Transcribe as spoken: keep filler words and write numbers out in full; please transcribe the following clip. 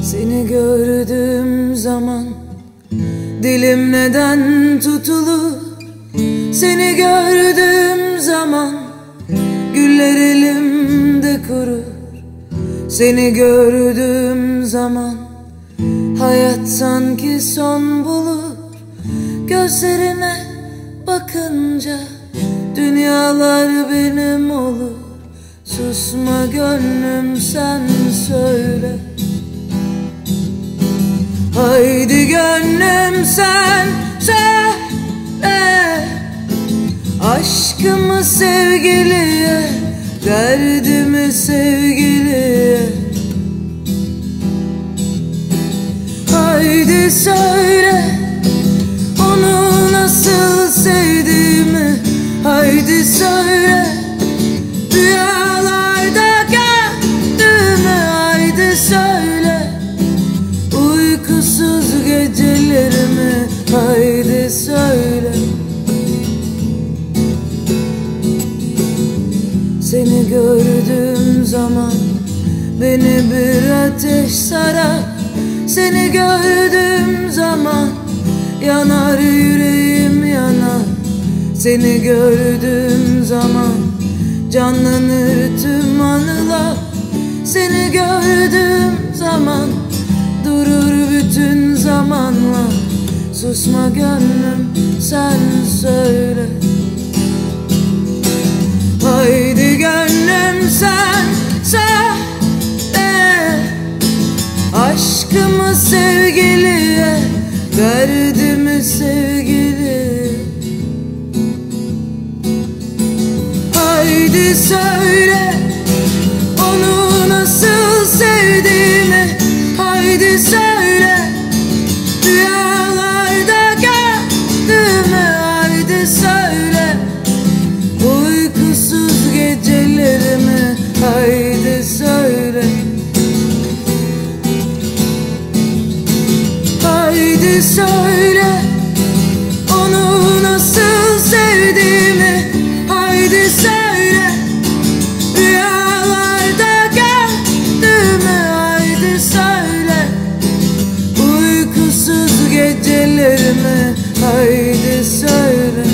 Seni gördüğüm zaman dilim neden tutulur? Seni gördüğüm zaman güller elimde kurur. Seni gördüğüm zaman hayat sanki son bulur. Gözlerine bakınca dünyalar benim olur. Susma gönlüm, sen söyle. Haydi gönlüm, sen söyle. Aşkımı sevgiliye, derdimi sevgiliye. Haydi söyle, onu nasıl sevdiğimi. Haydi söyle, rüyalarda gördüğümü. Haydi söyle, uykusuz gecelerimi. Haydi söyle. Seni gördüğüm zaman beni bir ateş sarar. Seni gördüğüm zaman yanar yüreğim, yanar. Seni gördüğüm zaman canlanır tüm anılar. Seni gördüğüm zaman durur bütün zamanlar. Susma gönlüm, sen söyle. Haydi gönlüm, sen söyle. Aşkımı sevgiliye, derdimi sevgiliye. Haydi söyle, onu nasıl sevdiğimi. Haydi söyle, rüyalarda gördüğümü. Haydi söyle, uykusuz gecelerimi. Haydi söyle. Haydi söyle, onu nasıl sevdiğimi. Haydi söyle, rüyalarda gördüğümü. Haydi söyle, uykusuz gecelerimi. Haydi söyle.